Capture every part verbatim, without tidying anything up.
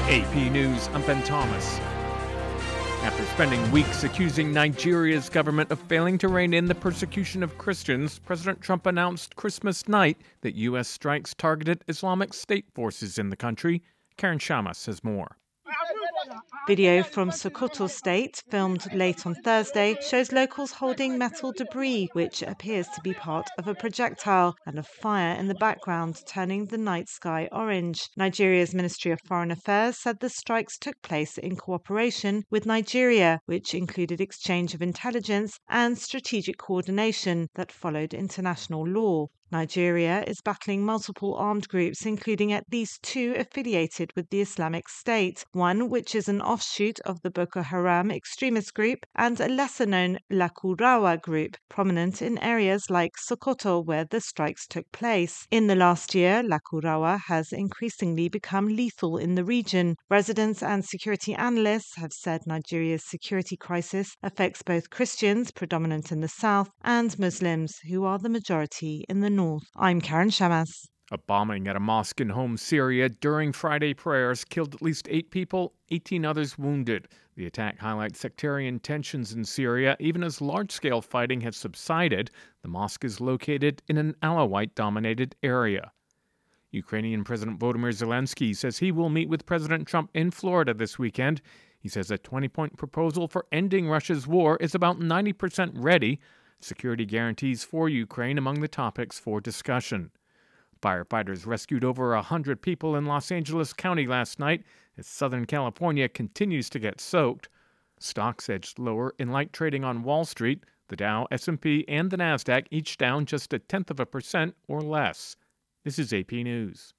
A P News, I'm Ben Thomas. After spending weeks accusing Nigeria's government of failing to rein in the persecution of Christians, President Trump announced Christmas night that U S strikes targeted Islamic State forces in the country. Karen Shamas has more. Video from Sokoto State, filmed late on Thursday, shows locals holding metal debris, which appears to be part of a projectile, and a fire in the background turning the night sky orange. Nigeria's Ministry of Foreign Affairs said the strikes took place in cooperation with Nigeria, which included exchange of intelligence and strategic coordination that followed international law. Nigeria is battling multiple armed groups, including at least two affiliated with the Islamic State, one which is an offshoot of the Boko Haram extremist group, and a lesser-known Lakurawa group, prominent in areas like Sokoto where the strikes took place. In the last year, Lakurawa has increasingly become lethal in the region. Residents and security analysts have said Nigeria's security crisis affects both Christians, predominant in the south, and Muslims, who are the majority in the north. I'm Karen Shamas. A bombing at a mosque in Homs, Syria during Friday prayers killed at least eight people, eighteen others wounded. The attack highlights sectarian tensions in Syria. Even as large-scale fighting has subsided, the mosque is located in an Alawite-dominated area. Ukrainian President Volodymyr Zelensky says he will meet with President Trump in Florida this weekend. He says a twenty-point proposal for ending Russia's war is about ninety percent ready. Security guarantees for Ukraine among the topics for discussion. Firefighters rescued over one hundred people in Los Angeles County last night as Southern California continues to get soaked. Stocks edged lower in light trading on Wall Street. The Dow, S and P, and the Nasdaq each down just a tenth of a percent or less. This is A P News.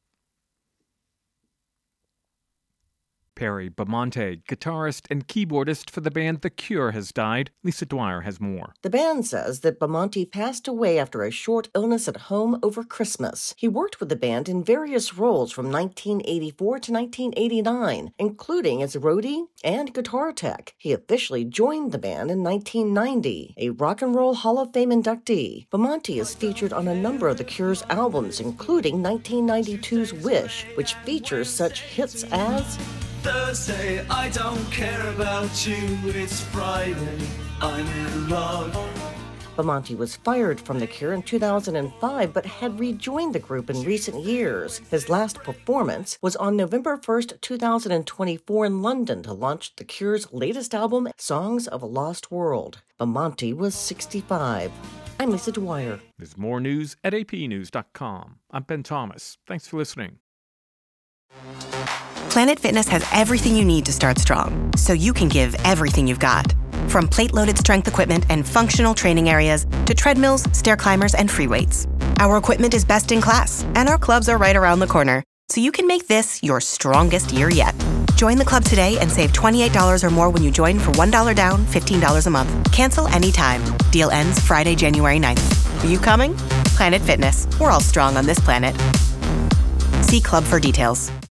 Perry Bamonte, guitarist and keyboardist for the band The Cure, has died. Lisa Dwyer has more. The band says that Bamonte passed away after a short illness at home over Christmas. He worked with the band in various roles from nineteen eighty-four to nineteen eighty-nine, including as roadie and guitar tech. He officially joined the band in nineteen ninety, a Rock and Roll Hall of Fame inductee. Bamonte is featured on a number of The Cure's albums, including nineteen ninety-two's Wish, which features such hits as Thursday, I don't care about you, it's Friday, I'm in love. Bamonte was fired from The Cure in two thousand five, but had rejoined the group in recent years. His last performance was on November first, two thousand twenty-four in London to launch The Cure's latest album, Songs of a Lost World. Bamonte was sixty-five. I'm Lisa Dwyer. There's more news at A P news dot com. I'm Ben Thomas. Thanks for listening. Planet Fitness has everything you need to start strong, so you can give everything you've got. From plate-loaded strength equipment and functional training areas to treadmills, stair climbers, and free weights. Our equipment is best in class, and our clubs are right around the corner, so you can make this your strongest year yet. Join the club today and save twenty-eight dollars or more when you join for one dollar down, fifteen dollars a month. Cancel anytime. Deal ends Friday, January ninth. Are you coming? Planet Fitness. We're all strong on this planet. See club for details.